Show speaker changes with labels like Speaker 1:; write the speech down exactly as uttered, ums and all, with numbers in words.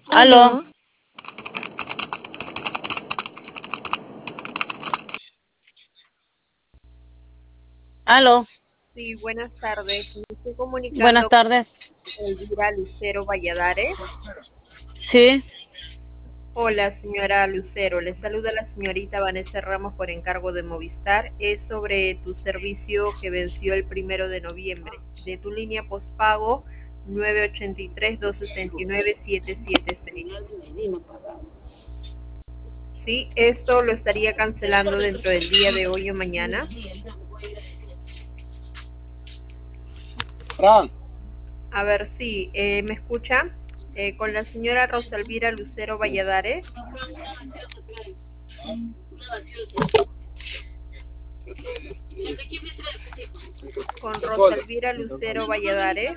Speaker 1: Aló,
Speaker 2: Aló,
Speaker 1: aló,
Speaker 3: Sí, buenas tardes. Me estoy
Speaker 1: buenas
Speaker 3: comunicando
Speaker 1: tardes.
Speaker 3: con Elvira Lucero Valladares.
Speaker 1: Sí,
Speaker 3: Hola, señora Lucero. Le saluda la señorita Vanessa Ramos por encargo de Movistar. Es sobre tu servicio que venció el primero de noviembre. De tu línea postpago nueve ocho tres, dos seis nueve, siete siete seis. Sí, esto lo estaría cancelando dentro del día de hoy o mañana.
Speaker 4: Fran,
Speaker 3: A ver si eh, me escucha. Eh, con la señora Rosalvira Lucero Valladares. Con Rosalvira Lucero Valladares.